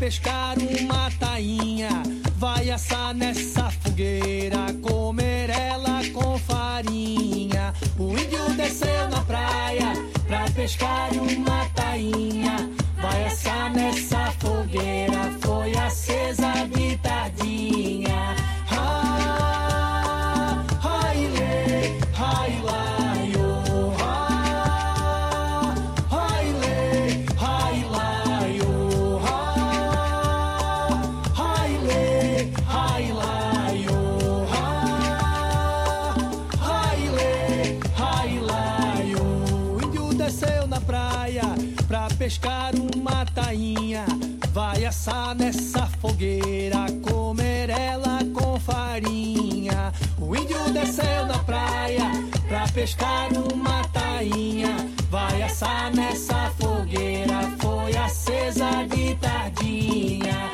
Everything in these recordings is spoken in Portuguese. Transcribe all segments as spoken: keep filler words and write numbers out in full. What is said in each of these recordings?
pescar uma tainha, vai assar nessa fogueira, comer ela com farinha. O índio desceu na praia pra pescar uma tainha, vai assar nessa fogueira, foi acesa de tardinha. Ah, ai, lê, ai, lai, oh, ah, ai, lê, ai, lai, oh, ah, ai, lê, ai, lai, oh, ah, ai, lê, ai, lai, oh. O índio desceu na praia pra pescar uma tainha, vai assar nessa fogueira, comer ela com farinha. O índio desceu na praia pra pescar uma tainha, vai assar nessa fogueira, foi acesa de tardinha.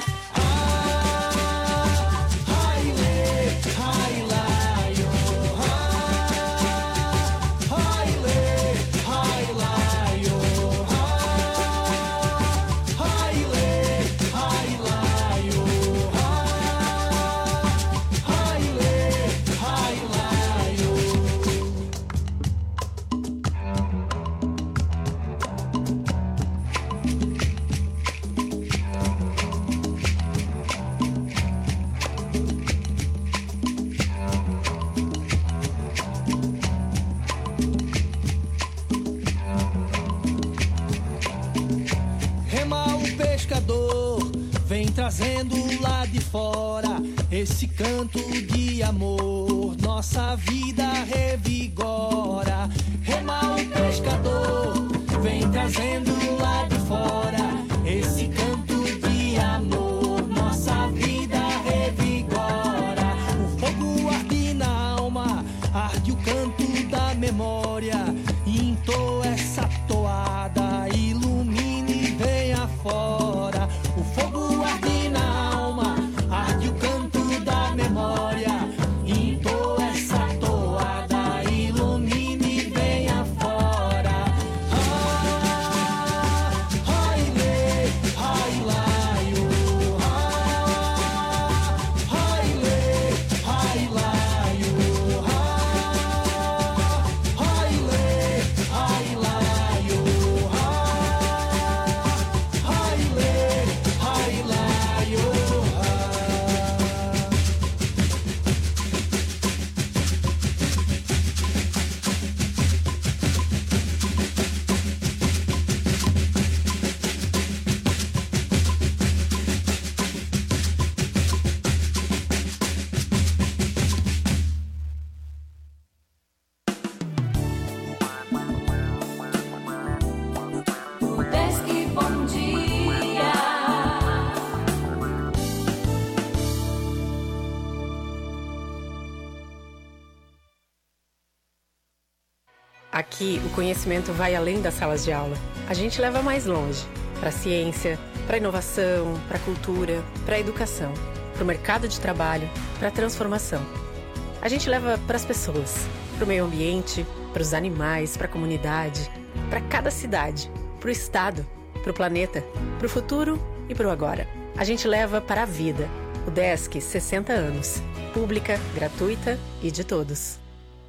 Ah, ai, lê, ai, lai, oh, ah, ai, lê, ai, lai, oh, ah, ai, lê, ai, lai, oh, ah, ai, lê, ai, lai, oh. Rema o pescador, vem trazendo lá de fora esse canto de amor, nossa vida revigora. Rema o pescador, vem trazendo lá de fora esse canto de amor, nossa vida revigora. O fogo arde na alma, arde o canto da memória, entoa essa toada, ilumine e venha fora. O fogo arde na alma, arde o canto da memória, entoa essa toada, ilumine e venha fora. Ah, ai, lê, ai, lai, oh, ah, ai, lê, ai, lai, oh, ah, ai, lê, ai, lai, oh, ah, ai, lê, ai, lai, oh, ah. Pesque, bom dia. Aqui, o conhecimento vai além das salas de aula. A gente leva mais longe, para a ciência, para a inovação, para a cultura, para a educação, para o mercado de trabalho, para a transformação. A gente leva para as pessoas, para o meio ambiente, para os animais, para a comunidade, para cada cidade, para o estado, para o planeta, para o futuro e para o agora. A gente leva para a vida. O Desk, sessenta anos. Pública, gratuita e de todos.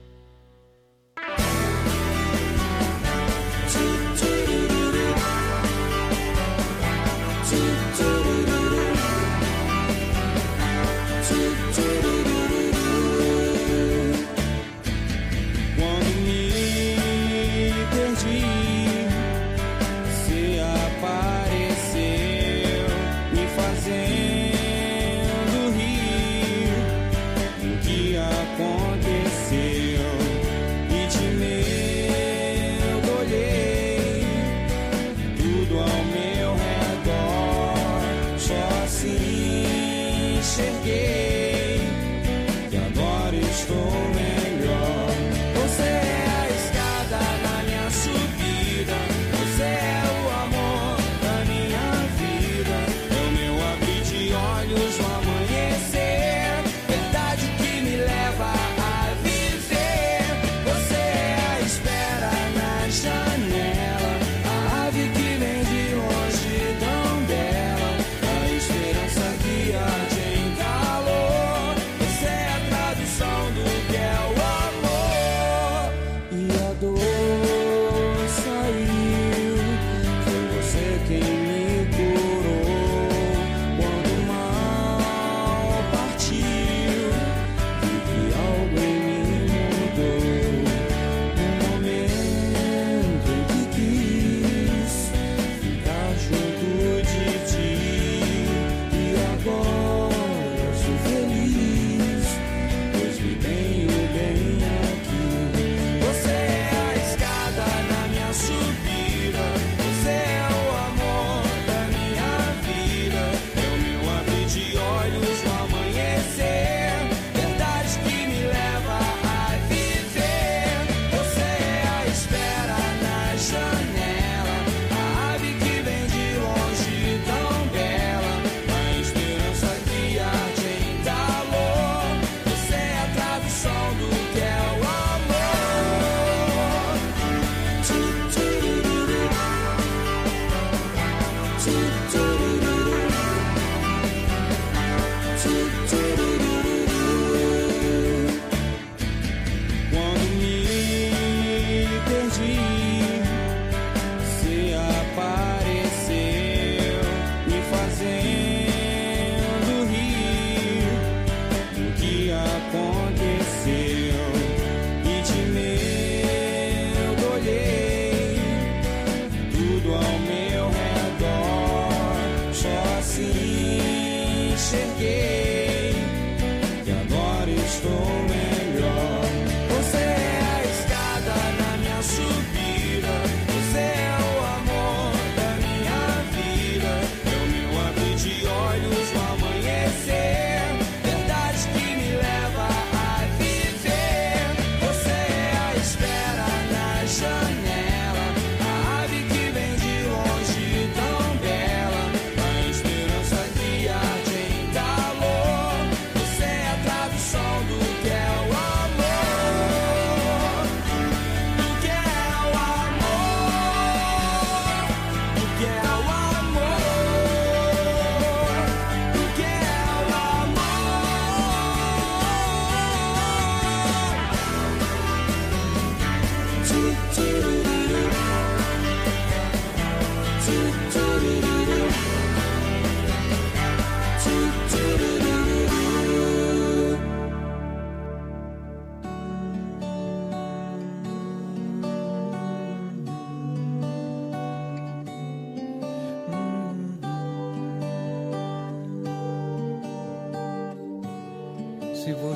Quando me perdi, você apareceu, me fazendo rir. O que aconteceu?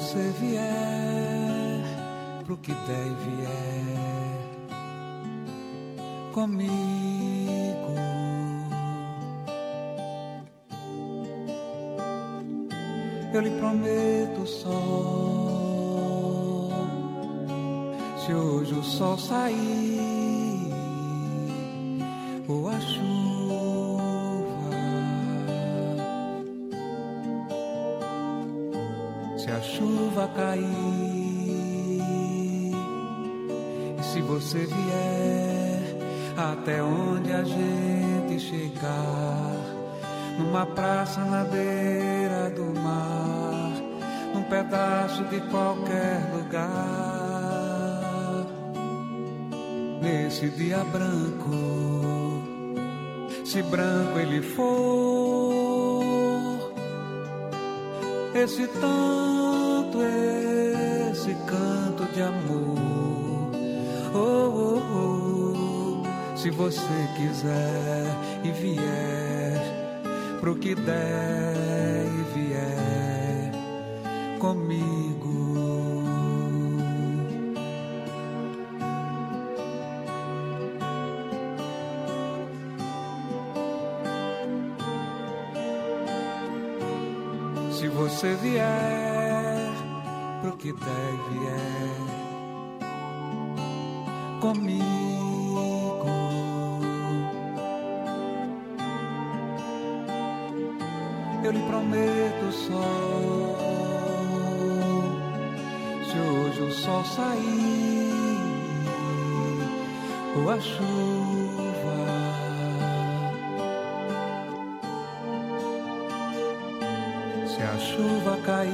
você vier pro que der e vier comigo, eu lhe prometo o sol. Se hoje o sol sair ou a chuva, se a chuva cair e se você vier até onde a gente chegar, numa praça na beira do mar, num pedaço de qualquer lugar, nesse dia branco, se branco ele for, esse tanto, esse canto de amor, oh, oh, oh, se você quiser e vier pro que der e vier comigo, se você vier pro que der e vier comigo, eu lhe prometo o sol. Se hoje o sol sair ou a chuva, se a chuva cair,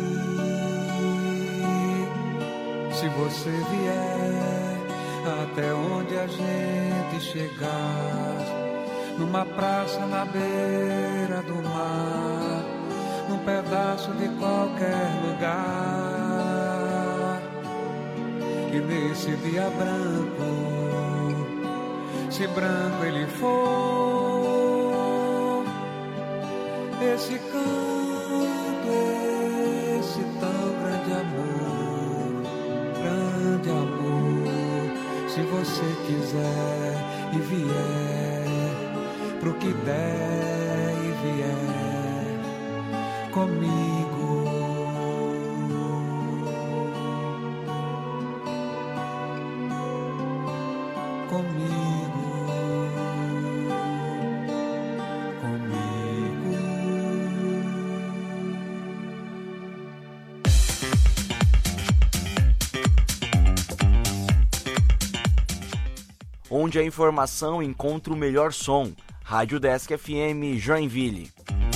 se você vier até onde a gente chegar, numa praça na beira do mar, num pedaço de qualquer lugar, e nesse dia branco, se branco ele for, esse canto, esse tão grande amor, grande amor, se você quiser e vier pro que der e vier comigo, comigo, comigo. Onde a informação encontra o melhor som. Rádio Desk F M Joinville.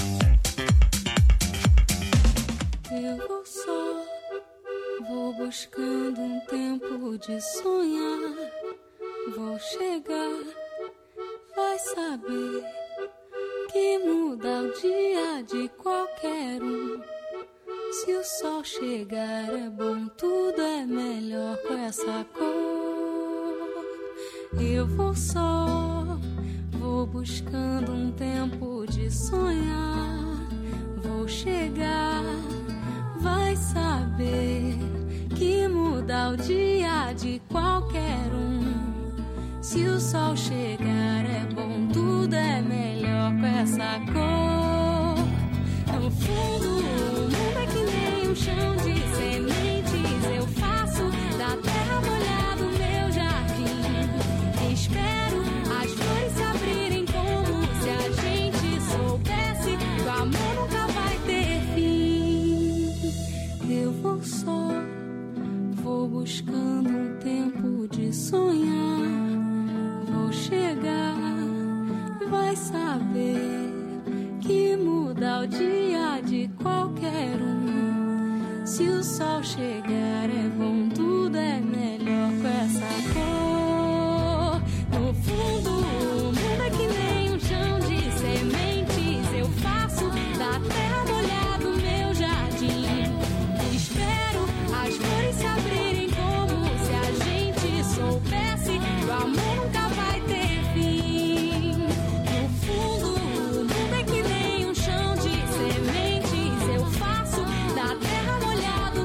Eu vou só, vou buscando um tempo de sonhar. Vou chegar, vai saber que muda o dia de qualquer um. Se o sol chegar é bom, tudo é melhor com essa cor. Eu vou só, vou buscando um tempo de sonhar. Vou chegar, vai saber que muda o dia de qualquer um. Se o sol chegar é bom, tudo é melhor com essa cor. No fundo, o mundo é que nem um chão de sementes. Eu faço da terra molhada o meu jardim. Espero as flores se abrirem como se a gente soubesse que o amor nunca vai ter fim. Eu vou só, vou buscando um tempo de sonhar. Vou chegar, vai saber que muda o dia de qualquer um. Se o sol chegar é bom, tudo é melhor com essa cor. No fundo, o mundo é que nem um chão de sementes. Eu faço da terra molhada o meu jardim. Espero as flores se abrirem como se a gente soubesse que o amor nunca vai ter fim. No fundo, o mundo é que nem um chão de sementes. Eu faço da terra molhada o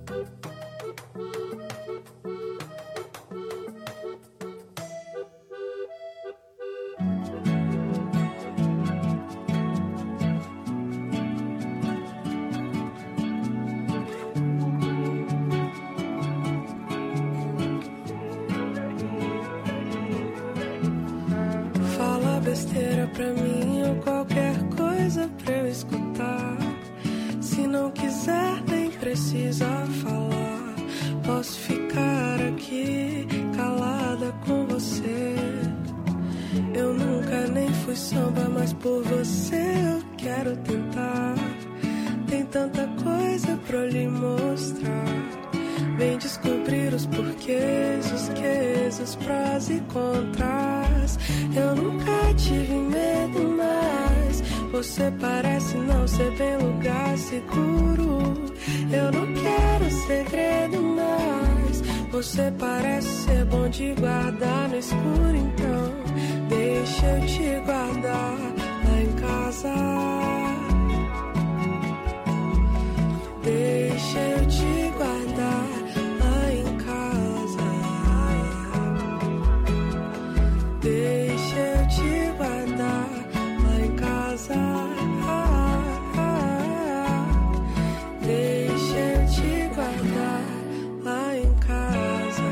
Besteira pra mim ou qualquer coisa pra eu escutar. Se não quiser nem precisa falar. Posso ficar aqui calada com você. Eu nunca nem fui samba, mas por você eu quero tentar. Tem tanta coisa pra lhe mostrar. Vem descobrir os porquês, os quês, os prós e contras. Eu nunca tive medo, mas você parece não ser bem lugar seguro. Eu não quero segredo, mas você parece ser bom de guardar no escuro. Então deixa eu te guardar lá em casa. Deixa eu te guardar lá em casa. Deixa eu te guardar lá em casa. Deixa eu te guardar lá em casa.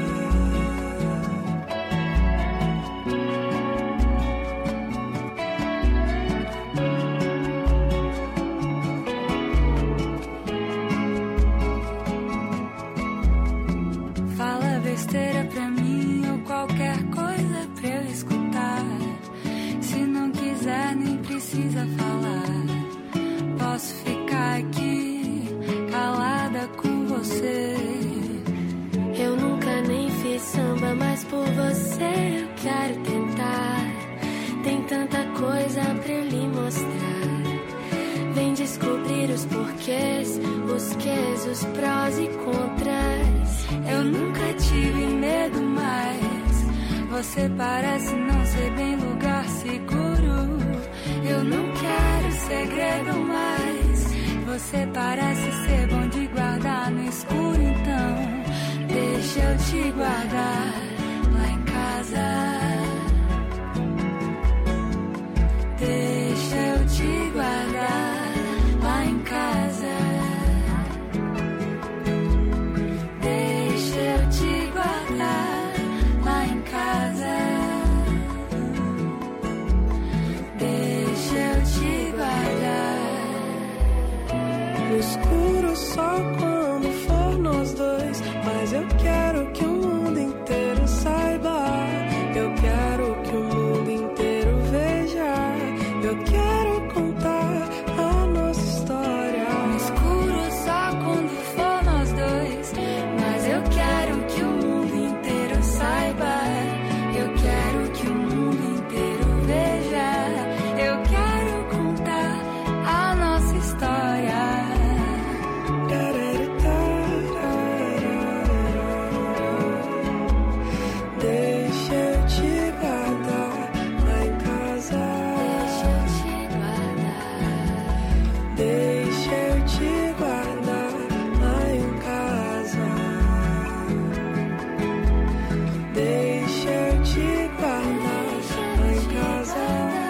Fala besteira pra mim ou qualquer coisa pra eu escutar. Se não quiser nem precisa falar. Posso ficar aqui calada com você. Eu nunca nem fiz samba, mas por você eu quero tentar. Tem tanta coisa pra eu lhe mostrar. Vem descobrir os porquês, os quês, os prós e contras. Eu nunca tive medo, mas você parece não ser bem lugar seguro. Eu não quero segredo, mas você parece ser bom de guardar no escuro. Então deixa eu te guardar lá em casa. Deixa eu te guardar lá em casa. Deixa eu te guardar lá em casa. Deixa eu te guardar. No escuro só quando for nós dois. Mas eu quero que o mundo inteiro saiba. Eu quero que o mundo inteiro veja. Eu quero contar a nossa história. No escuro só quando for nós dois. Mas eu quero que o mundo inteiro saiba. Eu quero que o mundo inteiro veja. Eu quero contar a nossa história. Deixa eu te guardar lá em casa. Deixa eu te guardar lá em casa. Deixa eu te guardar lá em casa.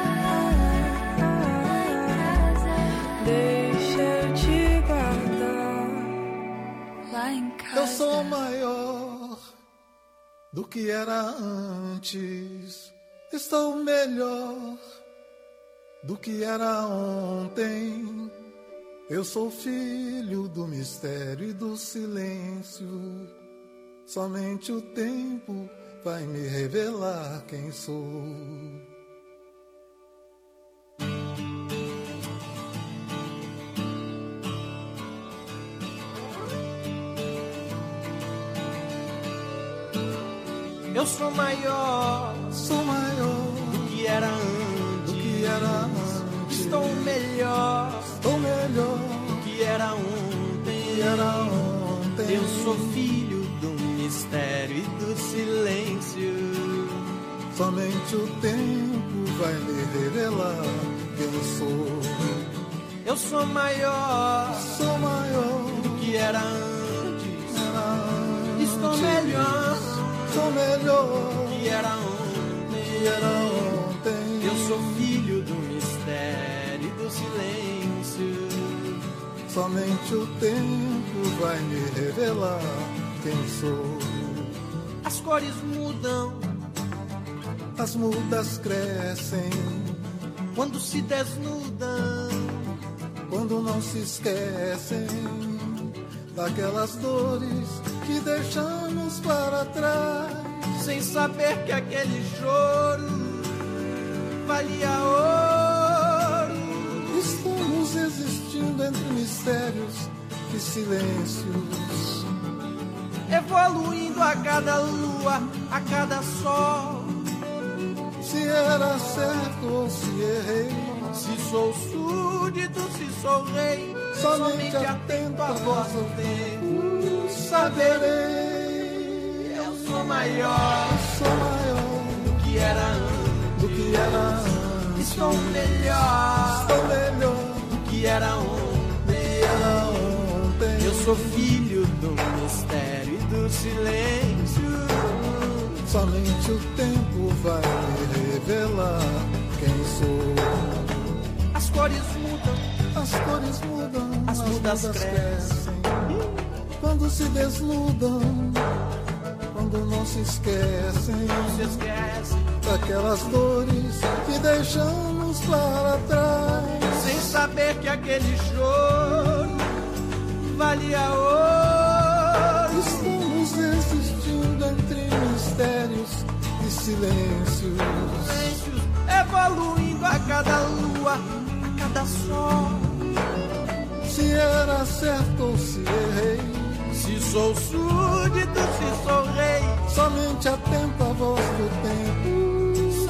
Deixa eu te guardar Lá em casa. Eu sou maior do que era antes. Estou melhor do que era ontem. Eu sou filho do mistério e do silêncio. Somente o tempo vai me revelar quem sou. Eu sou maior, Sou maior do que era antes. do que era antes. Estou melhor Estou melhor do que era ontem. do que era ontem. Eu sou filho do mistério e do silêncio. Somente o tempo vai me revelar quem sou. Eu sou maior Sou maior do que era antes. sou melhor que era ontem. que era ontem. Eu sou filho do mistério e do silêncio. Somente o tempo vai me revelar quem sou. As cores mudam, as mudas crescem quando se desnudam, quando não se esquecem daquelas dores que deixamos para trás, sem saber que aquele choro valia ouro. Estamos existindo entre mistérios e silêncios, evoluindo a cada lua, a cada sol. Se era certo ou se errei, se sou súdito, se sou rei, somente atento à voz do tempo saberei. Eu sou maior, eu sou maior do que era antes, do que era antes. Estou melhor, estou melhor do que era ontem. Era ontem. Eu sou filho do mistério e do silêncio. Somente o tempo vai me revelar quem sou. As cores mudam, as cores mudam, as, as mudas, mudas crescem. crescem. Quando se desnudam, quando não se esquecem, não se esquecem daquelas dores que deixamos para trás, sem saber que aquele choro valia ouro. Estamos existindo entre mistérios e silêncios, silêncios evoluindo a cada lua, a cada sol. Se era certo ou se errei, se sou súdito, se sou rei, somente atento à voz do tempo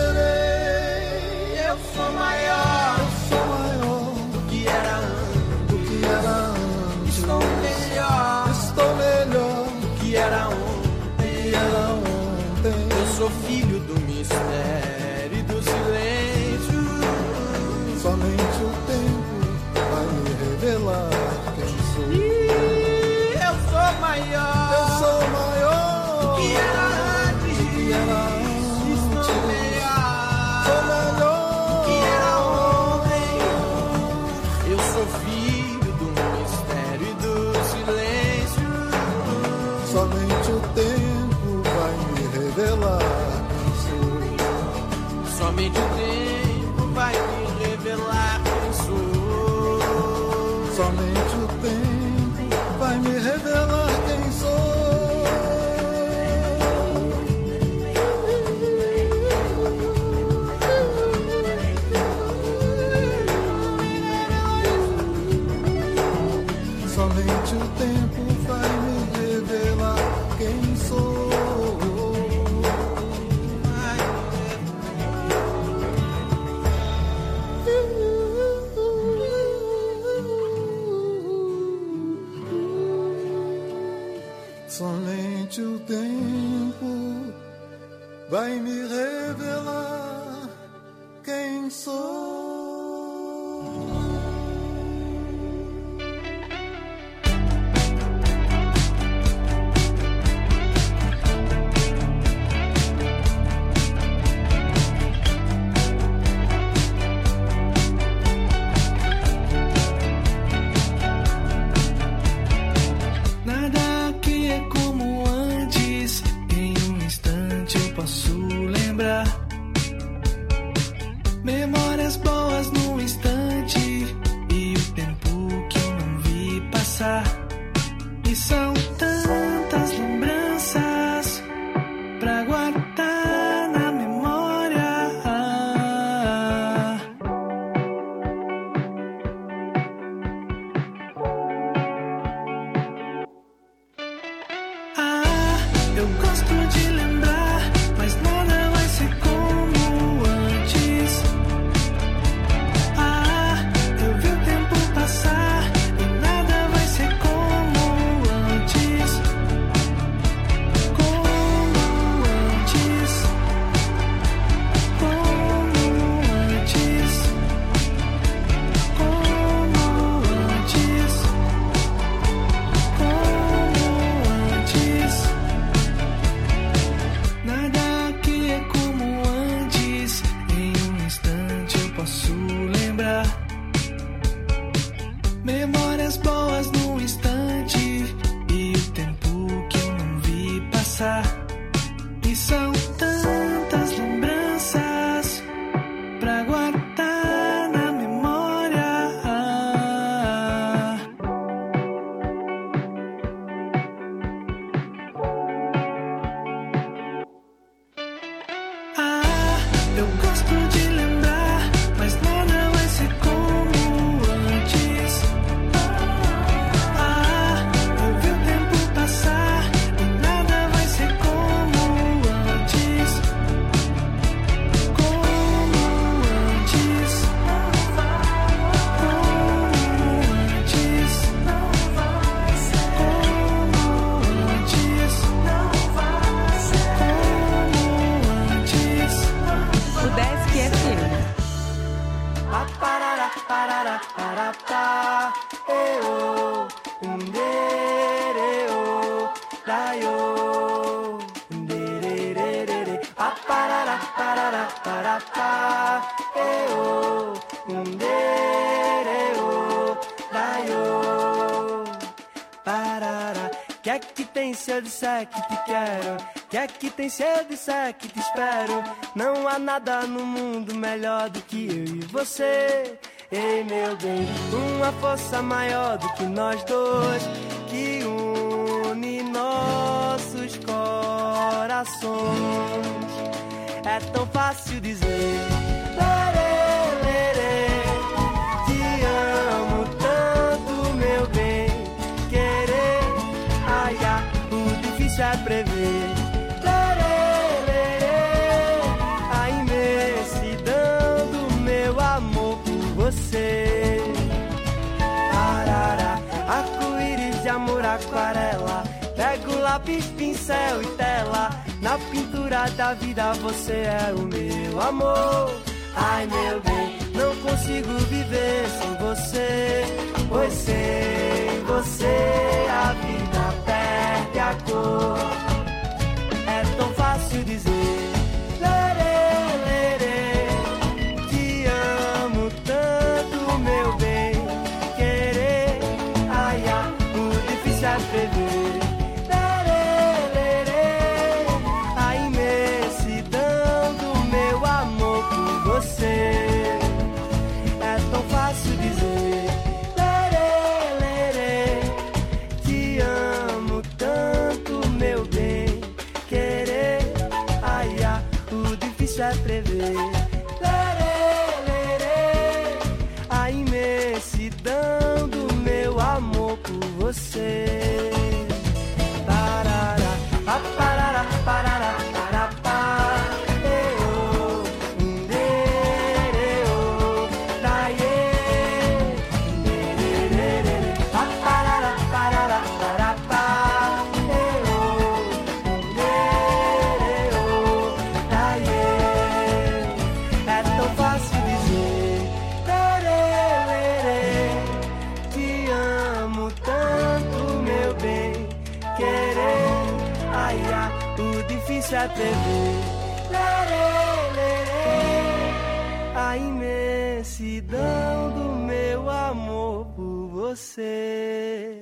saberei. Eu sou maior, eu sou maior do que era antes, do que era antes. Estou melhor, estou melhor do que era ontem, que era ontem. Eu sou filho do mistério e do silêncio. Somente o tempo vai me revelar quem sou. E eu sou maior, eu sou maior do que era antes, do que era antes. Estou melhor, sou melhor do que era ontem. Eu sou filho do mistério e do silêncio. Somente o tempo vai me revelar quem sou. Somente o tempo vai me revelar quem sou. Somente o tempo vai me revelar quem sou. Somente o tempo vai me revelar quem sou. Somente o tempo vai me revelar quem sou. Nada aqui é como antes. Em um instante eu posso lembrar memórias boas num instante e o tempo que eu não vi passar. E são tantas lembranças pra guardar na memória. Ah, eu gosto de lembrar, mas nada vai ser como antes. Ah, eu vi o tempo passar e nada vai ser como antes. Como antes. Como antes. Como antes. Como antes. passar. E são tantas lembranças pra guardar na memória. Ah, eu gosto de lembrar, mas nada vai ser como antes. Ah, eu vi o tempo passar e nada vai ser como antes. Como antes. Como antes. Como antes. Como antes. O Desk F M. A parará, parará, pará, pá, eu, undereu, daio, underererere. A parará, parará, pará, pá, eu, undereu, daio, parará. Que é que tem se eu disser que te quero? Que é que tem se eu disser que te espero? Não há nada no mundo melhor do que eu e você. Ei, meu bem, uma força maior do que nós dois, que une nossos corações. É tão fácil dizer, lerê, lerê, te amo tanto, meu bem. Querer, ai, ai, o difícil é prever. Lerê, lerê, a imensidão do meu amor por você. Arara, arco-íris de amor, aquarela. Pego lápis, pincel e tela. Na pintura da vida você é o meu amor. Ai, meu bem, não consigo viver sem você. Pois sem você a vida perde a cor. É tão fácil dizer, lerê, lerê, te amo tanto, meu bem. Querer, ai, ai, o difícil é prever. Lerê, lerê, a imensidão do meu amor por você. É tão fácil dizer, lerê, lerê, te amo tanto, meu bem. Querer, ai, ai, o difícil é prever. Lerê, lerê, a imensidão do meu amor por você. Parará, a parará, parará, pará, pá, eu, undereu, daie, underererere. A parará, parará, pará, pá, eu, undereu, daie. É tão fácil dizer, lerê, lerê, te amo tanto, meu bem. Querer, ai, ai, o difícil é prever. Lerê, lerê, a imensidão do meu amor por você.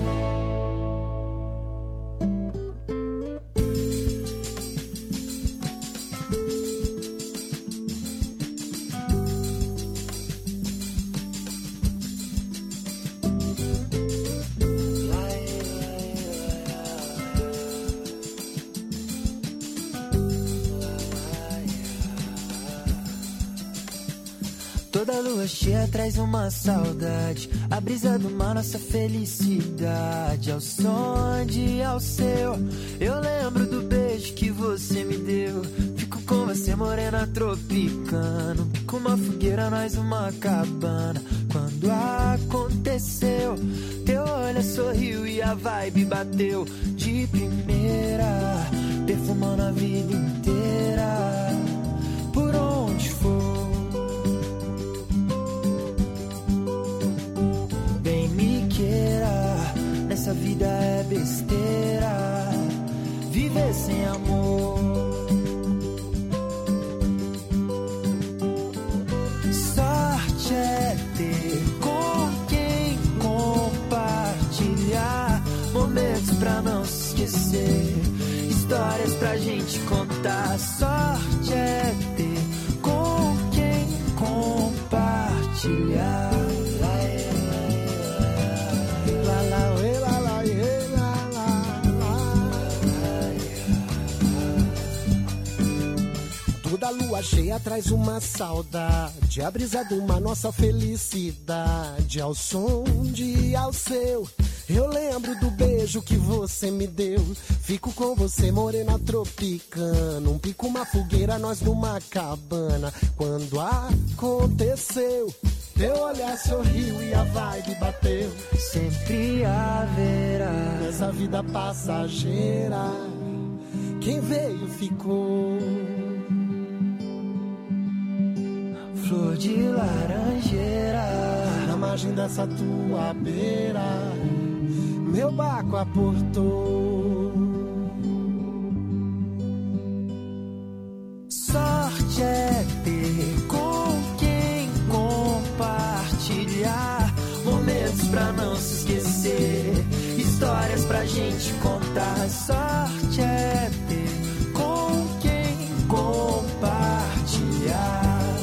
Toda lua cheia traz uma saudade, a brisa do mar, nossa felicidade. Ao som de ao seu, eu lembro do beijo que você me deu. Fico com você morena tropicano, com uma fogueira, nós uma cabana. Quando aconteceu, teu olho sorriu e a vibe bateu de primeira, perfumando a vida inteira. Por onde for, essa vida é besteira, viver sem amor. Sorte é ter com quem compartilhar momentos pra não se esquecer. histórias pra gente contar. Sorte é ter com quem compartilhar. Toda lua cheia traz uma saudade, a brisa de uma nossa felicidade. Ao som de ao seu, eu lembro do beijo que você me deu. Fico com você, morena tropicana, um pico, uma fogueira, nós numa cabana. Quando aconteceu, teu olhar sorriu e a vibe bateu. Sempre haverá nessa vida passageira, quem veio ficou. Flor de laranjeira na margem dessa tua beira, meu barco aportou. Sorte é ter com quem compartilhar momentos pra não se esquecer, histórias pra gente contar. Sorte é ter com quem compartilhar.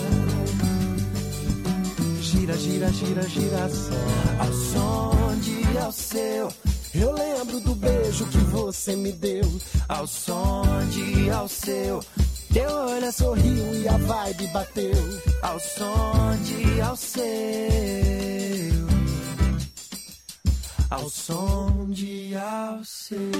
Gira, gira, gira, gira só. Ao som de ao seu, eu lembro do beijo que você me deu. Ao som de ao seu, teu olhar sorriu e a vibe bateu. Ao som de ao seu, ao som de ao seu.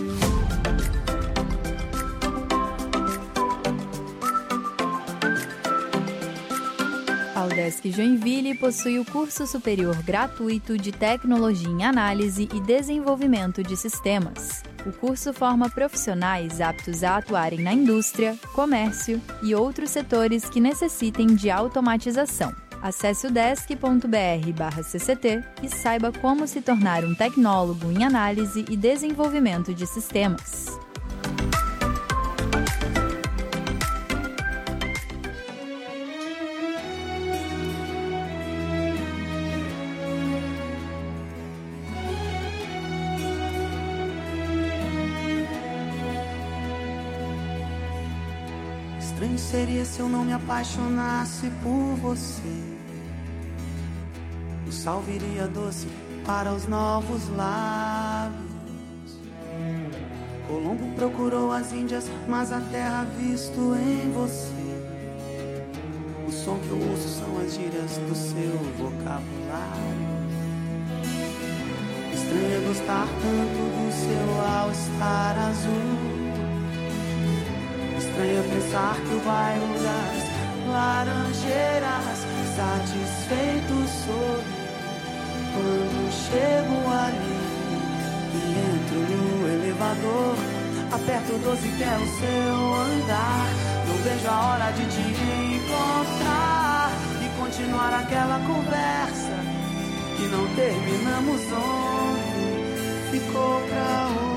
A UDESC Joinville possui o curso superior gratuito de Tecnologia em Análise e Desenvolvimento de Sistemas. O curso forma profissionais aptos a atuarem na indústria, comércio e outros setores que necessitem de automatização. Acesse udesc ponto br barra C C T e saiba como se tornar um tecnólogo em análise e desenvolvimento de sistemas. Estranho seria se eu não me apaixonasse por você. O sal viria doce para os novos lábios. Colombo procurou as Índias, mas a terra visto em você. O som que eu ouço são as gírias do seu vocabulário. Estranho é gostar tanto do seu all-star azul. Estranho é pensar que o bairro das laranjeiras satisfeito sou quando chego ali e entro no elevador. Aperto o doze que é o seu andar. Não vejo a hora de te encontrar e continuar aquela conversa que não terminamos ontem. Ficou pra hoje.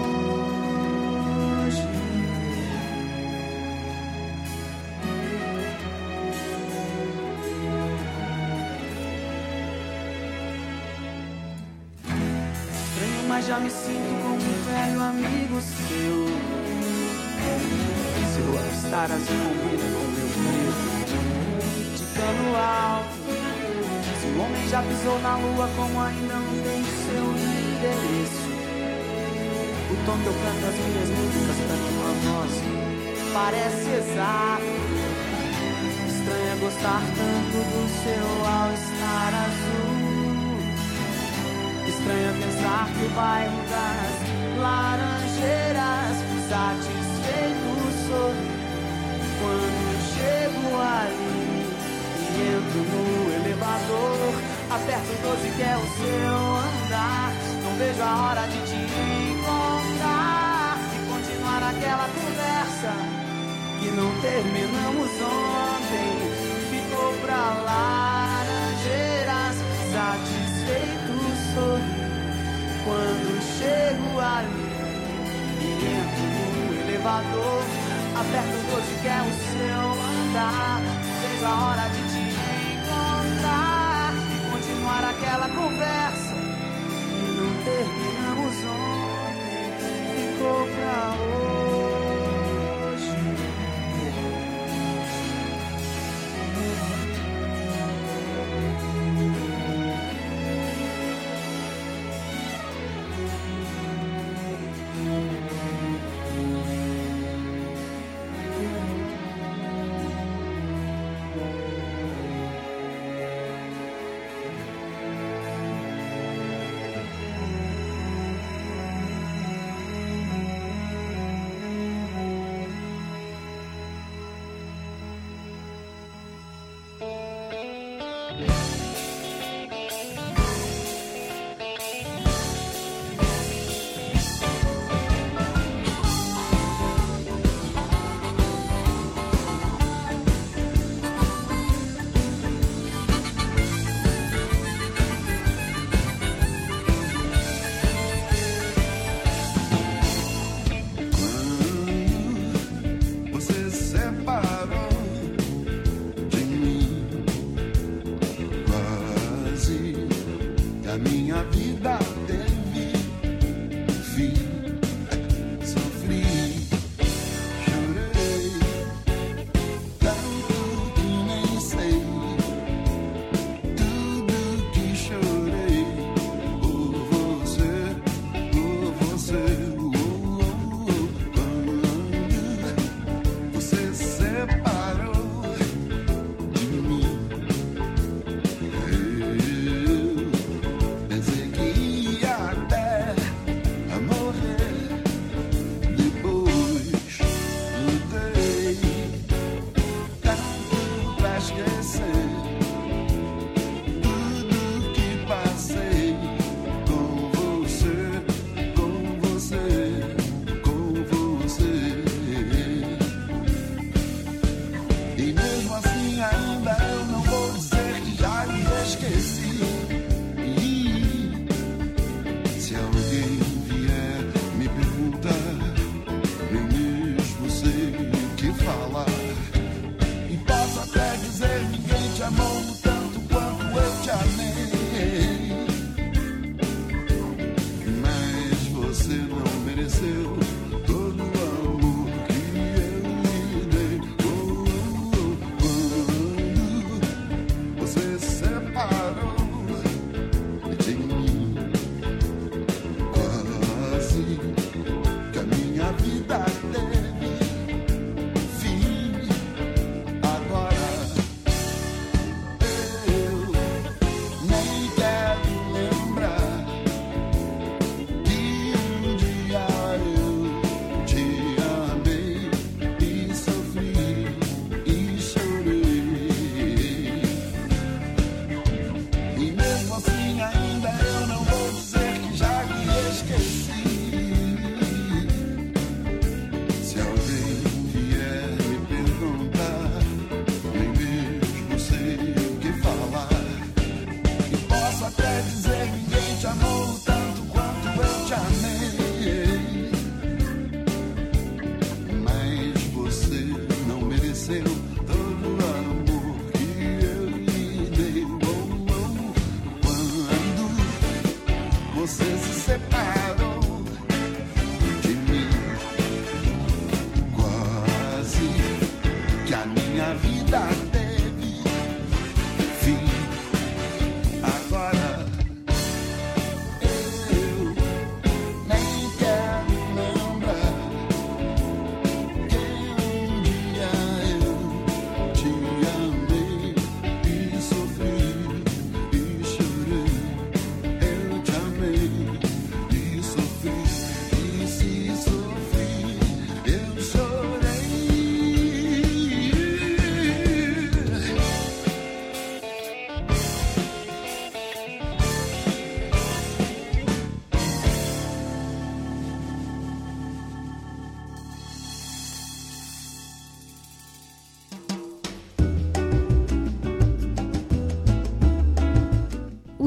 Mas já me sinto como um velho amigo seu. Seu all-star azul combina com meu preto de cano alto. Se o homem já pisou na lua, como ainda não tem seu endereço. O tom que eu canto as minhas músicas pra tua voz parece exato. Estranho é gostar tanto do seu all-star azul. Estranho é pensar que o bairro das laranjeiras satisfeito sou quando chego ali e entro no elevador. Aperto o doze que é o seu andar. Não vejo a hora de te encontrar e continuar aquela conversa que não terminamos ontem. Ficou pra laranjeiras satisfeito quando chego ali e entro no elevador. Aperto o doze que é o seu andar. Vejo a hora de te encontrar e continuar aquela conversa que não terminamos ontem. Ficou pra hoje.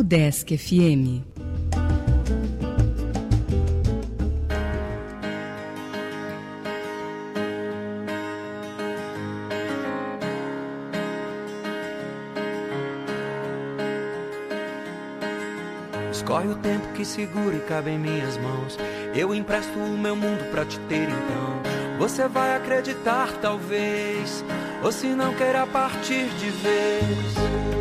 Udesc F M. Escorre o tempo que segura e cabe em minhas mãos. Eu empresto o meu mundo pra te ter então. Você vai acreditar talvez, ou se não queira partir de vez.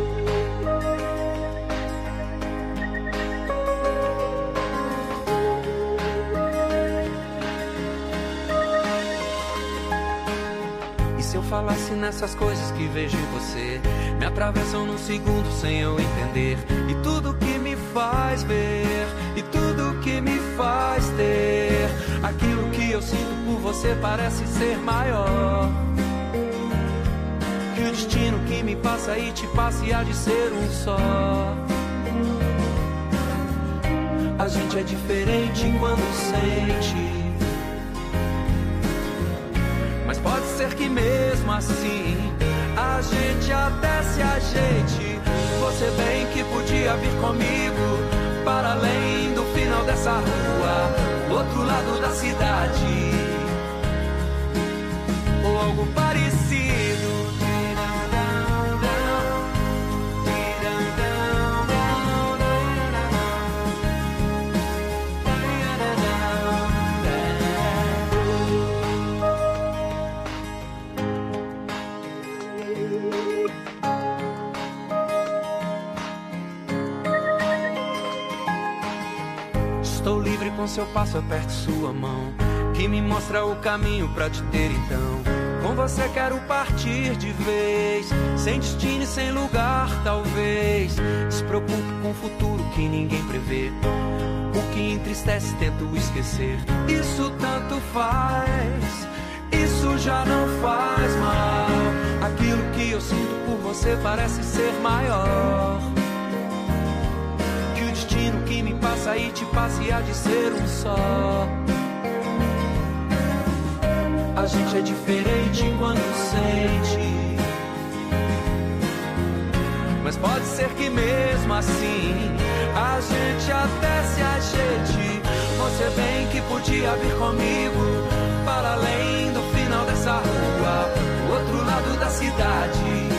E se eu falasse nessas coisas que vejo em você, me atravessam num segundo sem eu entender. E tudo que me faz ver, e tudo que me faz ter, aquilo que eu sinto por você parece ser maior que o destino que me passa e te passa e há de ser um só. A gente é diferente quando sente, mas pode ser que mesmo assim a gente até se ajeite. Você bem que podia vir comigo para além do final dessa rua, do outro lado da cidade, ou algo parecido. Estou livre com seu passo, aperto sua mão, que me mostra o caminho pra te ter então. Com você quero partir de vez, sem destino e sem lugar talvez. Despreocupe com o futuro que ninguém prevê, o que entristece tento esquecer. Isso tanto faz, isso já não faz mal. Aquilo que eu sinto por você parece ser maior que o destino que me passa e te passa e há de ser um só. A gente é diferente quando sente, mas pode ser que mesmo assim a gente até se ajeite. Você bem que podia vir comigo para além do final dessa rua, do outro lado da cidade,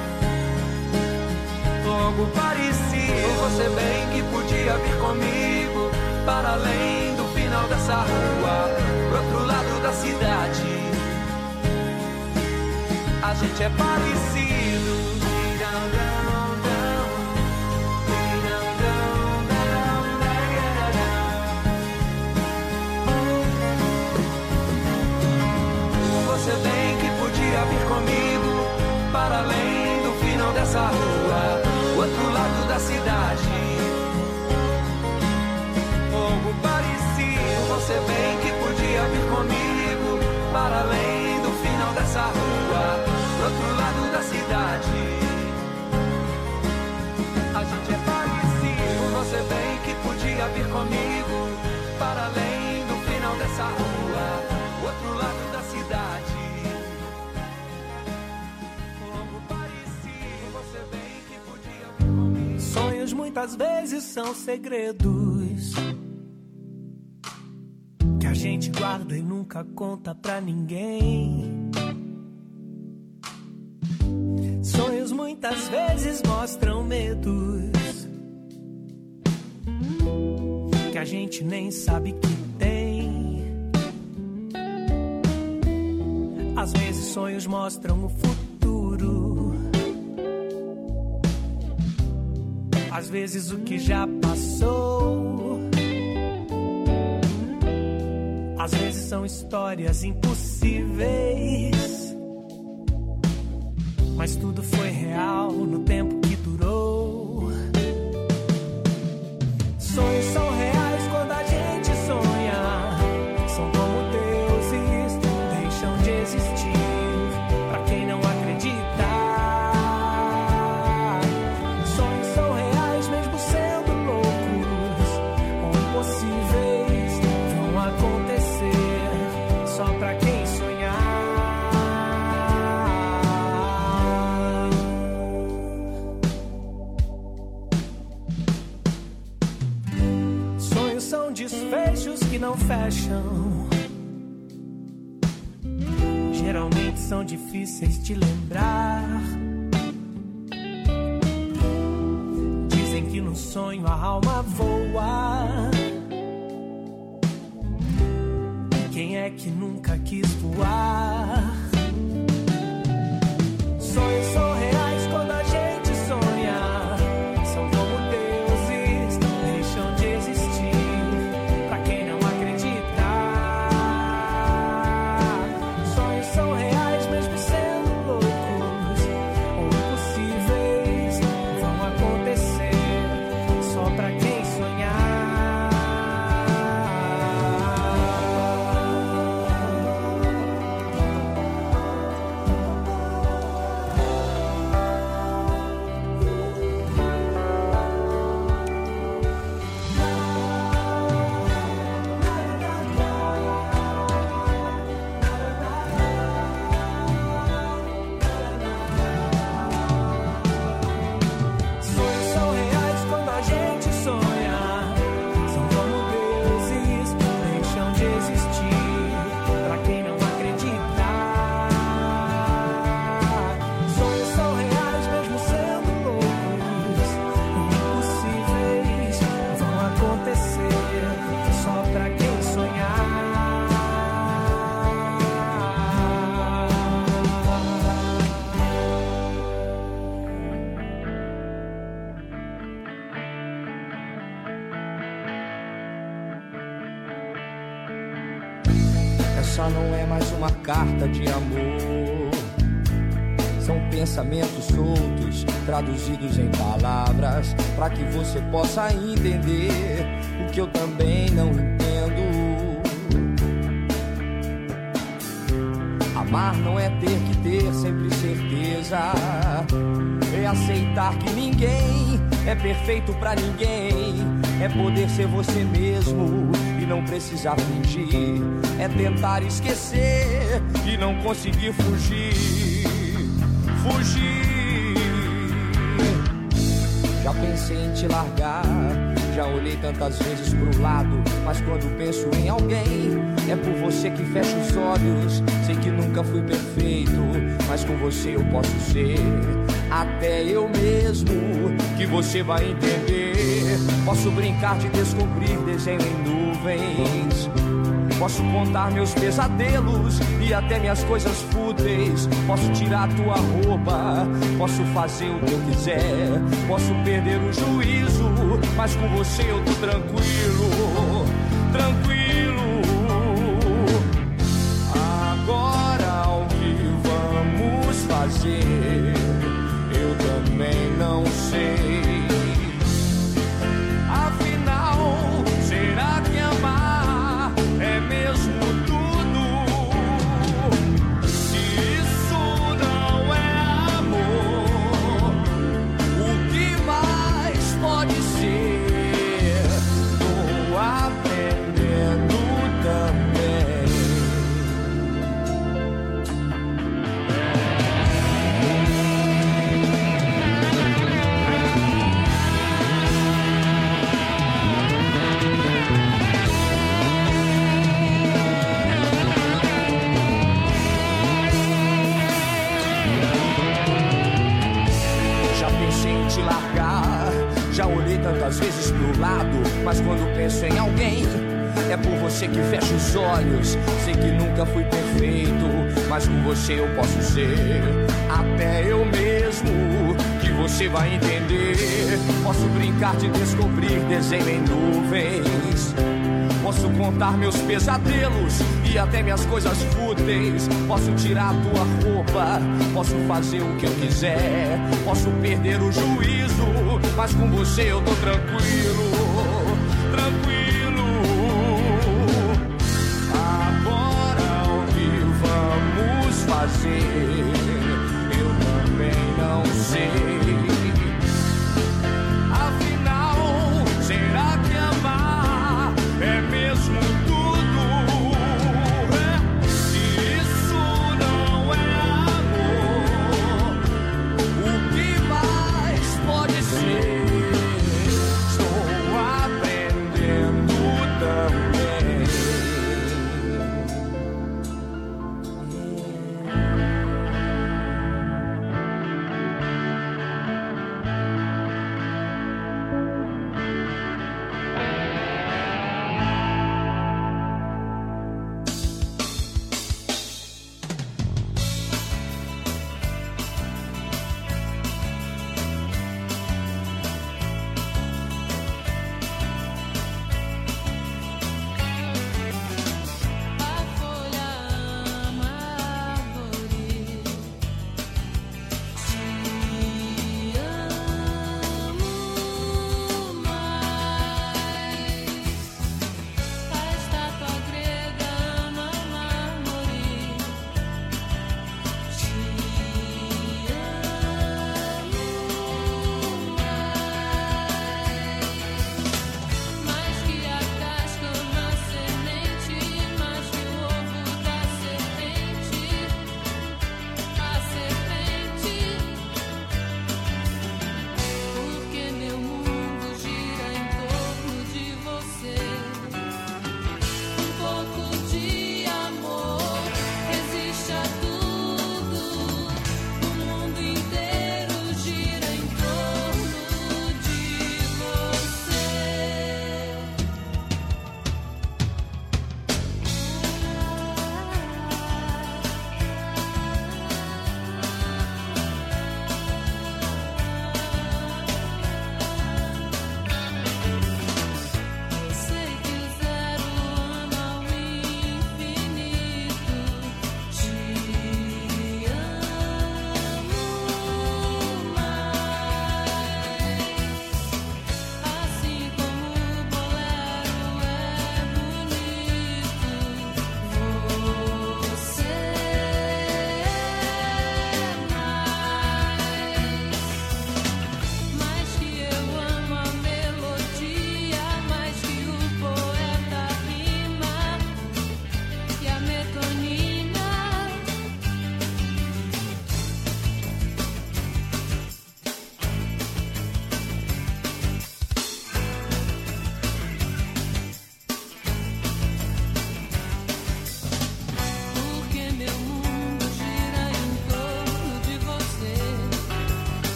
algo parecido. Você bem que podia vir comigo para além do final dessa rua, pro outro lado da cidade. A gente é parecido. Você bem que podia vir comigo para além do final dessa rua, o outro lado da cidade, algo parecido. Você bem que podia vir comigo para além do final dessa rua, pro outro lado da cidade. A gente é parecido. Você bem que podia vir comigo para além do final dessa rua, o outro lado da cidade. Sonhos muitas vezes são segredos que a gente guarda e nunca conta pra ninguém. Sonhos muitas vezes mostram medos que a gente nem sabe que tem. Às vezes sonhos mostram o futuro, às vezes o que já passou. Às vezes são histórias impossíveis, mas tudo foi real no tempo que durou. Sonhos são reais quando a gente sonha, são como deuses, deixam de existir pra quem não acredita. Sonhos são reais mesmo sendo loucos ou impossíveis, vão acontecer só pra quem sonhar. momentos são difíceis de lembrar. Dizem que no sonho a alma voa. Quem é que nunca quis voar? Sonhos são reais quando a gente sonha. São como deuses, não deixam de existir pra quem não acredita. Sonhos são reais mesmo sendo loucos ou impossíveis, vão acontecer só pra quem sonhar. Essa não é mais uma carta de amor. São pensamentos soltos, traduzidos em palavras, pra que você possa entender o que eu também não entendo. Amar não é ter que ter sempre certeza. É aceitar que ninguém é perfeito pra ninguém. É poder ser você mesmo e não precisar fingir. É tentar esquecer e não conseguir fugir. Fugir. Já pensei em te largar, já olhei tantas vezes pro lado, mas quando penso em alguém, é por você que fecho os olhos. Sei que nunca fui perfeito, mas com você eu posso ser até eu mesmo, que você vai entender. Posso brincar de descobrir desenho em nuvens. Posso contar meus pesadelos e até minhas coisas fúteis. Posso tirar tua roupa, posso fazer o que eu quiser. Posso perder o juízo, mas com você eu tô tranquilo, tranquilo. Agora o que vamos fazer? Eu também não sei. Afinal, será que amar é mesmo tudo? Se isso não é amor, o que mais pode ser? Tô aprendendo também. Te largar, já olhei tantas vezes pro lado, mas quando penso em alguém, é por você que fecho os olhos. Sei que nunca fui perfeito, mas com você eu posso ser até eu mesmo, que você vai entender. Posso brincar de descobrir desenho em nuvens. Posso contar meus pesadelos e até minhas coisas fúteis. Posso tirar tua roupa, posso fazer o que eu quiser. Posso perder o juízo, mas com você eu tô tranquilo, tranquilo. Agora o que vamos fazer? Eu também não sei. Afinal, será que amar é mesmo tudo? É, se isso não é amor, o que mais pode ser? Estou aprendendo também.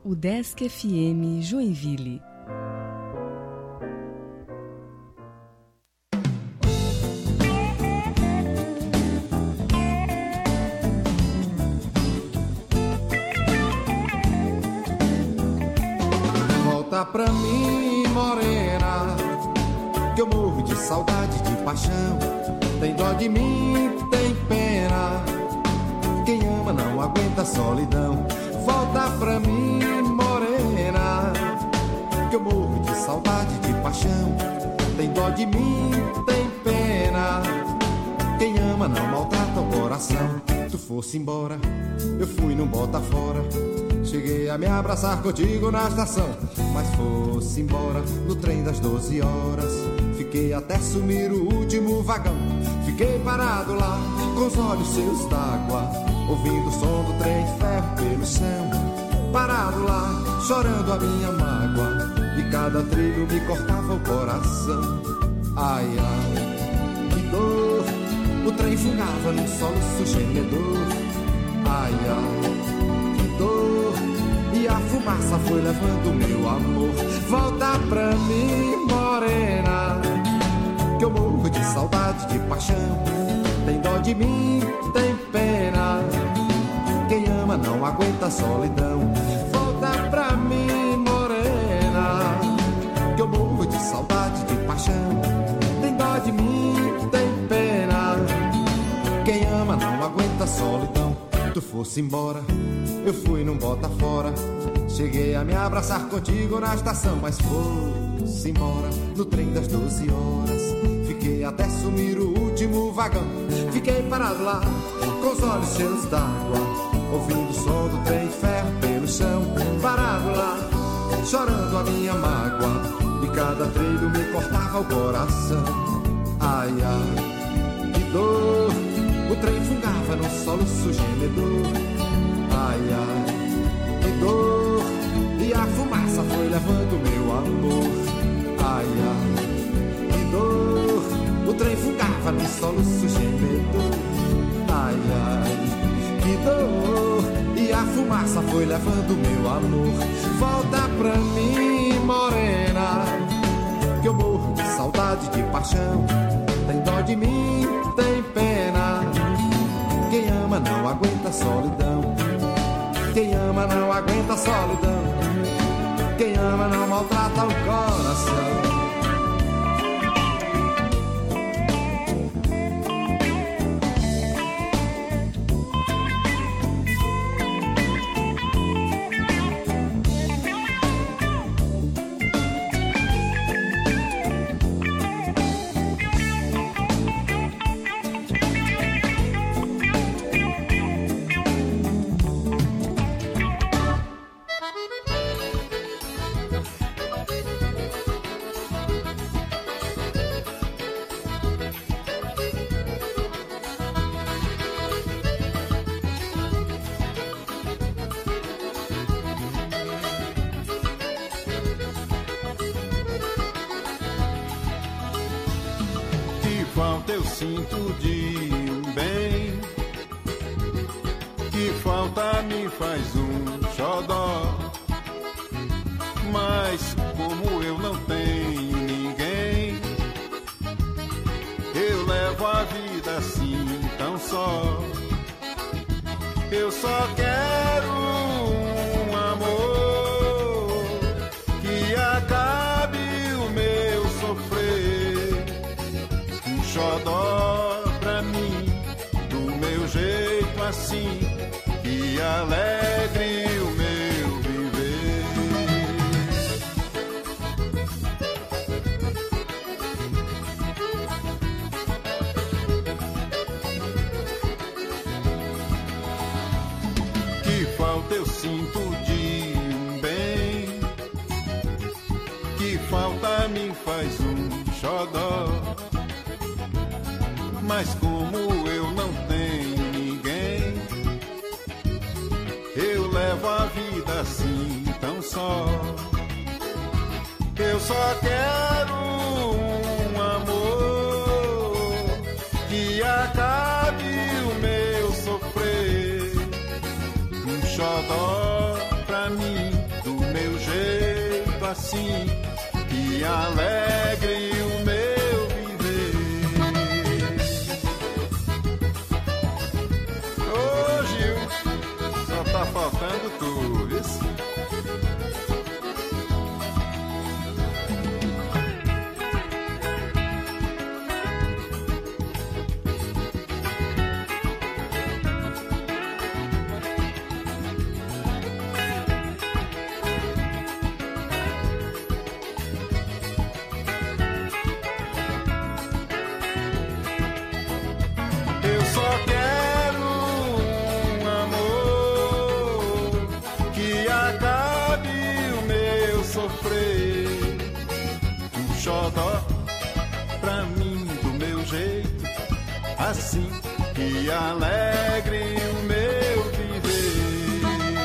Udesc F M Joinville. Volta pra mim, morena, que eu morro de saudade, de paixão. Tem dó de mim, tem pena. Quem ama não aguenta a solidão. Volta pra mim, morena, que eu morro de saudade, de paixão. Tem dó de mim, tem pena. Quem ama não maltrata o coração. Tu fosse embora, eu fui num bota fora. Cheguei a me abraçar contigo na estação, mas fosse embora no trem das doze horas. Fiquei até sumir o último vagão. Fiquei parado lá, com os olhos cheios d'água, ouvindo o som do trem de ferro pelo chão. Parado lá, chorando a minha mágoa, e cada trilho me cortava o coração. Ai, ai, que dor, o trem fungava num soluço gemedor. Ai, ai, que dor, e a fumaça foi levando meu amor. Volta pra mim, morena, que eu morro de saudade, de paixão. Tem dó de mim, tem pena. Quem ama não aguenta a solidão. Volta pra mim, morena, que eu morro de saudade, de paixão. Tem dó de mim, tem pena. Quem ama não aguenta a solidão. Tu fosse embora, eu fui num bota fora. Cheguei a me abraçar contigo na estação, mas fosse embora no trem das doze horas. Fiquei até sumir o último vagão. Fiquei parado lá, com os olhos cheios d'água, ouvindo o som do trem de ferro pelo chão. Parado lá, chorando a minha mágoa, e cada trilho me cortava o coração. Ai, ai, que dor, o trem fungava num soluço gemedor. Ai, ai, que dor, e a fumaça foi levando meu amor. Ai, ai, que dor, o trem fungava num soluço gemedor. Ai, ai, que dor, e a fumaça foi levando meu amor. Volta pra mim, morena, que eu morro de saudade, de paixão. Tem dó de mim, tem pena. Quem ama não aguenta a solidão. Quem ama não aguenta a solidão. Quem ama não maltrata o coração. Falta eu sinto de um bem, que falta me faz um xodó. Mas como eu não tenho ninguém, eu levo a vida assim tão só. Eu só quero um amor que acabe o meu sofrer. Um xodó pra mim, do meu jeito assim, que alegre o meu viver. Que falta eu sinto de um bem, que falta me faz um xodó. Mas como eu não tenho ninguém, eu levo a vida assim tão só. Eu só quero um amor que acabe o meu sofrer. Um xodó pra mim, assim que alegre o meu viver. Ô Gil, só tá faltando tu, isso. Pra mim do meu jeito, assim que alegre o meu viver.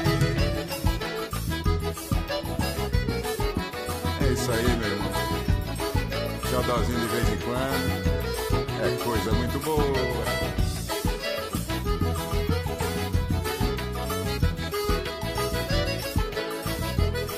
É isso aí, meu irmão. Xodózinho de vez em quando é coisa muito boa.